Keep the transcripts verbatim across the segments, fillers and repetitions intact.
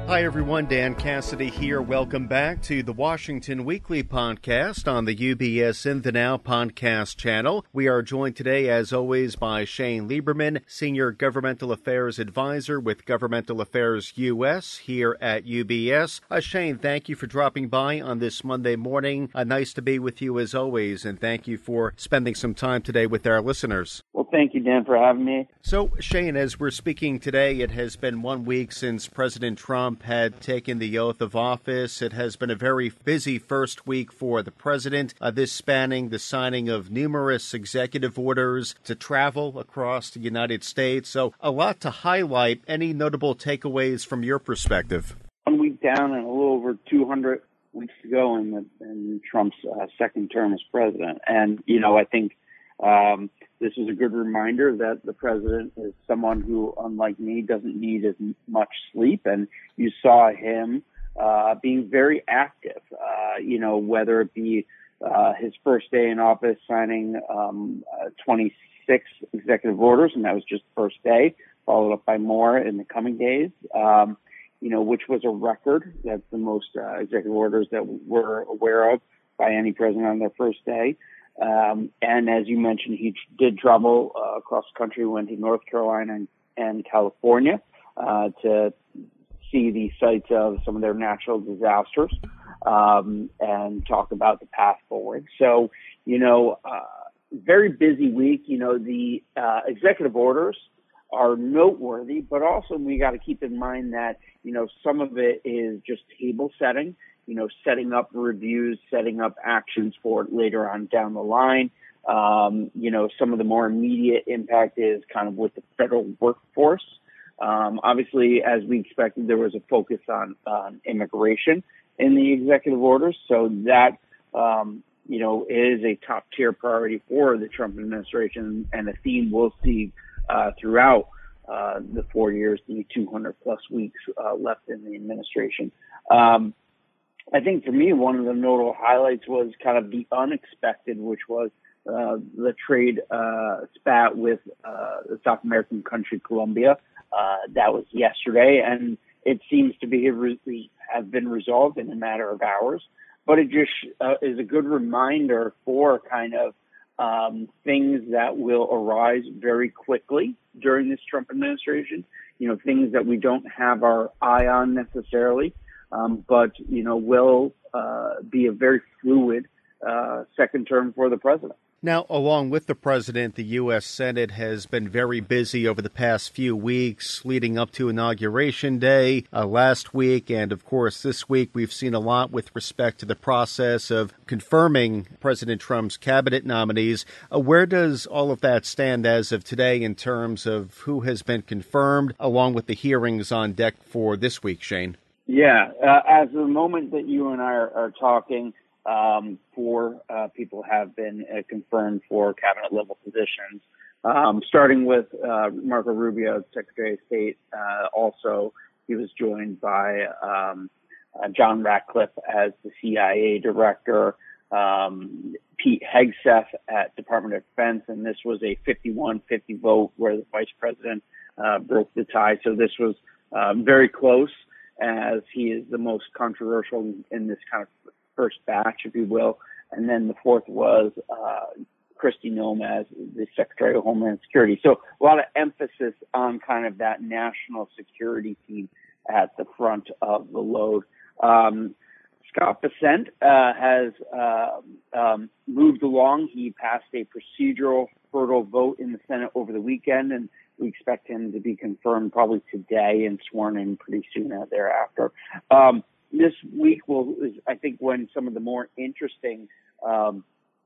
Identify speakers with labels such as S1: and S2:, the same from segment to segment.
S1: Hi, everyone. Dan Cassidy here. Welcome back to the Washington Weekly Podcast on the U B S In the Now podcast channel. We are joined today, as always, by Shane Lieberman, Senior Governmental Affairs Advisor with Governmental Affairs U S here at U B S. Uh, Shane, thank you for dropping by on this Monday morning. Uh, nice to be with you as always, and thank you for spending some time today with our listeners.
S2: Well, thank you, Dan, for having me.
S1: So, Shane, as we're speaking today, it has been one week since President Trump had taken the oath of office. It has been a very busy first week for the president, uh, this spanning the signing of numerous executive orders to travel across the United States. So a lot to highlight. Any notable takeaways from your perspective?
S2: One week down and a little over two hundred weeks to go in, the, in Trump's uh, second term as president. And, you know, I think um, this is a good reminder that the president is someone who, unlike me, doesn't need as much sleep. And you saw him uh, being very active, uh, you know, whether it be uh, his first day in office signing um, uh, twenty-six executive orders, and that was just the first day, followed up by more in the coming days, um, you know, which was a record. That's the most uh, executive orders that we're aware of by any president on their first day. Um, and as you mentioned, he did travel uh, across the country, went to North Carolina and, and California uh, to see the sites of some of their natural disasters um, and talk about the path forward. So, you know, uh, very busy week. You know, the uh, executive orders are noteworthy, but also we got to keep in mind that, you know, some of it is just table setting. You know, setting up reviews, setting up actions for later on down the line. Um, you know, some of the more immediate impact is kind of with the federal workforce. Um, obviously, as we expected, there was a focus on, on immigration in the executive orders. So that, um, you know, is a top tier priority for the Trump administration and a theme we'll see uh, throughout uh, the four years, the two hundred plus weeks uh, left in the administration. Um, I think for me, one of the notable highlights was kind of the unexpected, which was uh, the trade uh, spat with uh, the South American country Colombia. Uh, that was yesterday, and it seems to be have been resolved in a matter of hours. But it just uh, is a good reminder for kind of um, things that will arise very quickly during this Trump administration. You know, things that we don't have our eye on necessarily. Um, but, you know, will uh, be a very fluid uh, second term for the president.
S1: Now, along with the president, the U S Senate has been very busy over the past few weeks leading up to Inauguration Day uh, last week. And, of course, this week we've seen a lot with respect to the process of confirming President Trump's cabinet nominees. Uh, where does all of that stand as of today in terms of who has been confirmed, along with the hearings on deck for this week, Shane?
S2: Yeah, uh, as of the moment that you and I are, are talking, um, four uh, people have been uh, confirmed for cabinet level positions, um, starting with uh, Marco Rubio, Secretary of State. Uh, also, he was joined by um, uh, John Ratcliffe as the C I A director, um, Pete Hegseth at Department of Defense, and this was a fifty-one fifty vote where the vice president uh, broke the tie. So this was um, very close, as he is the most controversial in this kind of first batch, if you will. And then the fourth was uh, Kristi Noem as the Secretary of Homeland Security. So a lot of emphasis on kind of that national security team at the front of the load. Um, Scott Bessent uh, has uh, um, moved along. He passed a procedural hurdle vote in the Senate over the weekend, and we expect him to be confirmed probably today and sworn in pretty soon thereafter. Um, this week will, is, I think, when some of the more interesting um,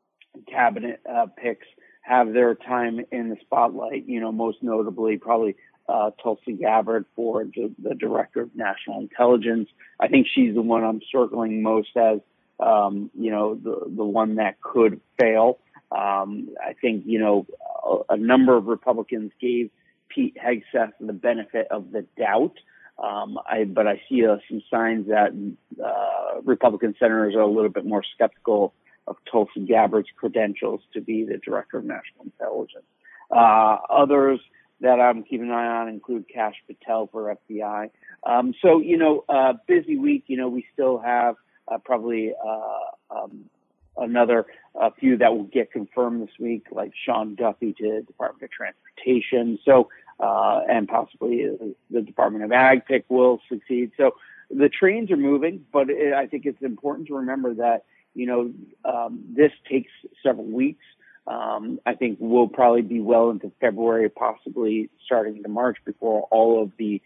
S2: cabinet uh, picks have their time in the spotlight. You know, most notably probably uh, Tulsi Gabbard for the, the Director of National Intelligence. I think she's the one I'm circling most as, um, you know, the the one that could fail. Um, I think, you know, a, a number of Republicans gave Pete Hegseth the benefit of the doubt. Um, I, but I see uh, some signs that uh, Republican senators are a little bit more skeptical of Tulsi Gabbard's credentials to be the Director of National Intelligence. Uh, others that I'm keeping an eye on include Kash Patel for F B I. Um, so, you know, uh, busy week. You know, we still have uh, probably uh, um, another uh, few that will get confirmed this week, like Sean Duffy to Department of Transportation. So, uh, and possibly the Department of Ag pick will succeed. So the trains are moving, but it, I think it's important to remember that, you know, um, this takes several weeks. Um, I think we'll probably be well into February, possibly starting into March before all of the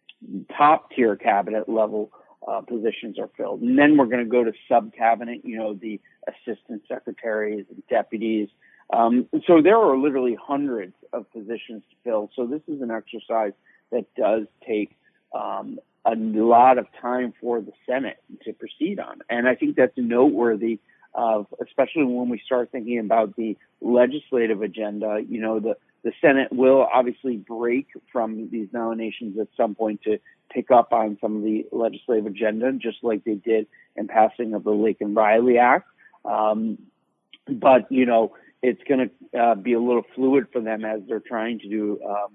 S2: top tier cabinet level uh, positions are filled. And then we're going to go to sub cabinet, you know, the assistant secretaries and deputies. Um, so there are literally hundreds of positions to fill. So this is an exercise that does take um, a lot of time for the Senate to proceed on. And I think that's noteworthy of, especially when we start thinking about the legislative agenda. You know, the, the Senate will obviously break from these nominations at some point to pick up on some of the legislative agenda, just like they did in passing of the Laken Riley Act. Um, but, you know, it's going to uh, be a little fluid for them as they're trying to do um,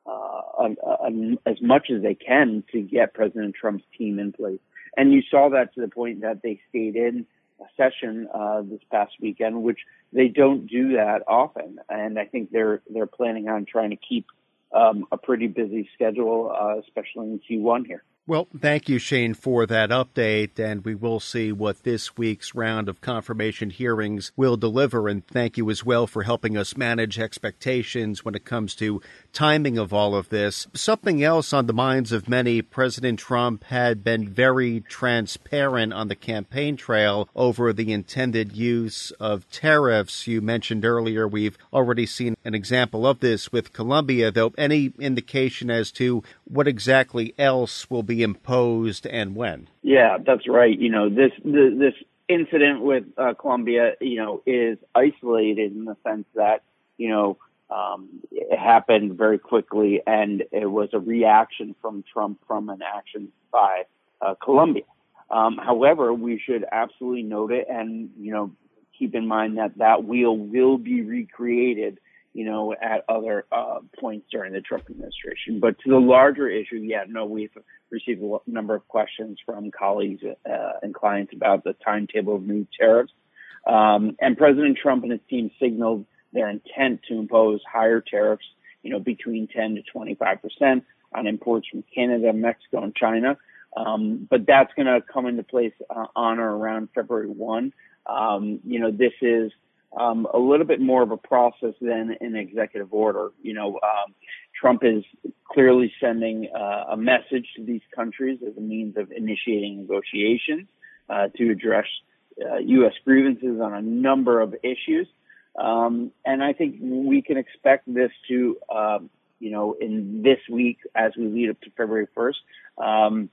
S2: uh, a, a, as much as they can to get President Trump's team in place. And you saw that to the point that they stayed in a session uh, this past weekend, which they don't do that often. And I think they're they're planning on trying to keep um, a pretty busy schedule, uh, especially in Q one here.
S1: Well, thank you, Shane, for that update, and we will see what this week's round of confirmation hearings will deliver, and thank you as well for helping us manage expectations when it comes to timing of all of this. Something else on the minds of many, President Trump had been very transparent on the campaign trail over the intended use of tariffs. You mentioned earlier we've already seen an example of this with Colombia, though any indication as to what exactly else will be imposed and when?
S2: Yeah, that's right. You know, this the, this incident with uh, Colombia, you know, is isolated in the sense that, you know, um, it happened very quickly and it was a reaction from Trump from an action by uh, Colombia. Um, however, we should absolutely note it and, you know, keep in mind that that wheel will be recreated, you know, at other uh, points during the Trump administration. But to the larger issue, yeah, no, we've received a number of questions from colleagues uh, and clients about the timetable of new tariffs. Um, and President Trump and his team signaled their intent to impose higher tariffs, you know, between ten to twenty-five percent on imports from Canada, Mexico, and China. Um, but that's going to come into place uh, on or around February first. Um, you know, this is Um, a little bit more of a process than an executive order. You know, um, Trump is clearly sending uh, a message to these countries as a means of initiating negotiations uh, to address uh, U S grievances on a number of issues. Um, and I think we can expect this to, um, you know, in this week as we lead up to February first, um,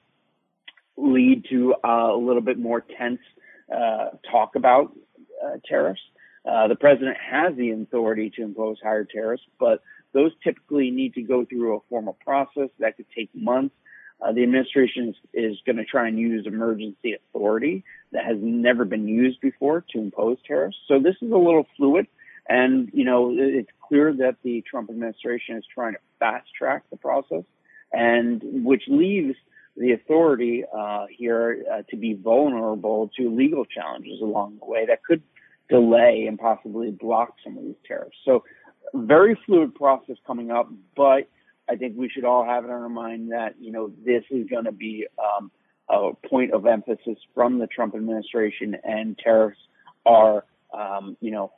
S2: lead to uh, a little bit more tense uh, talk about uh, tariffs. Uh, the president has the authority to impose higher tariffs, but those typically need to go through a formal process that could take months. Uh, the administration is, is going to try and use emergency authority that has never been used before to impose tariffs. So this is a little fluid, and, you know, it's clear that the Trump administration is trying to fast track the process, and which leaves the authority uh, here uh, to be vulnerable to legal challenges along the way that could delay and possibly block some of these tariffs. So very fluid process coming up, but I think we should all have it on our mind that, you know, this is going to be um, a point of emphasis from the Trump administration, and tariffs are, um, you know,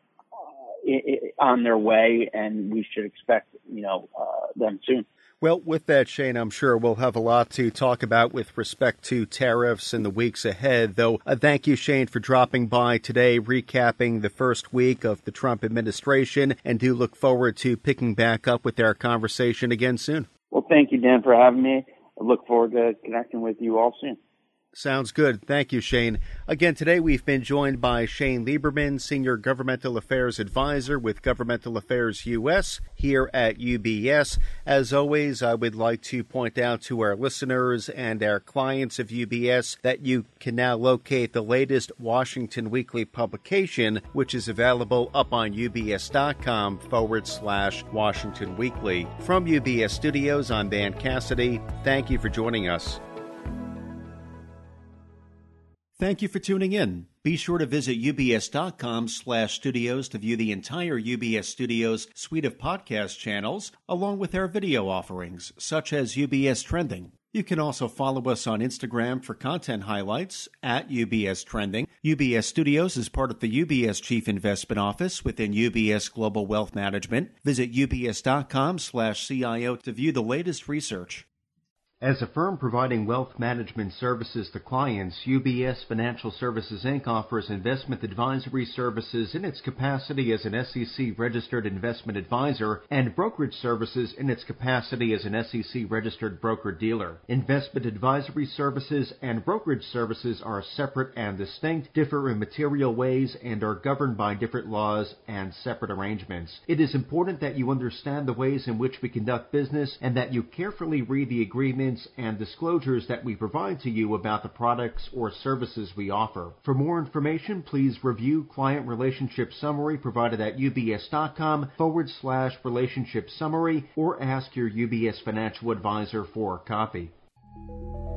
S2: uh, on their way, and we should expect, you know, uh, them soon.
S1: Well, with that, Shane, I'm sure we'll have a lot to talk about with respect to tariffs in the weeks ahead, though. Uh, thank you, Shane, for dropping by today, recapping the first week of the Trump administration, and do look forward to picking back up with our conversation again soon.
S2: Well, thank you, Dan, for having me. I look forward to connecting with you all soon.
S1: Sounds good. Thank you, Shane. Again, today we've been joined by Shane Lieberman, Senior Governmental Affairs Advisor with Governmental Affairs U S here at U B S. As always, I would like to point out to our listeners and our clients of U B S that you can now locate the latest Washington Weekly publication, which is available up on ubs.com forward slash Washington Weekly. From U B S Studios, I'm Dan Cassidy. Thank you for joining us. Thank you for tuning in. Be sure to visit ubs.com slash studios to view the entire U B S Studios suite of podcast channels, along with our video offerings, such as U B S Trending. You can also follow us on Instagram for content highlights at U B S Trending. U B S Studios is part of the U B S Chief Investment Office within U B S Global Wealth Management. Visit ubs.com slash CIO to view the latest research. As a firm providing wealth management services to clients, U B S Financial Services, Incorporated offers investment advisory services in its capacity as an S E C-registered investment advisor and brokerage services in its capacity as an S E C-registered broker-dealer. Investment advisory services and brokerage services are separate and distinct, differ in material ways, and are governed by different laws and separate arrangements. It is important that you understand the ways in which we conduct business and that you carefully read the agreements and disclosures that we provide to you about the products or services we offer. For more information, please review Client Relationship Summary provided at ubs.com forward slash relationship summary or ask your U B S financial advisor for a copy.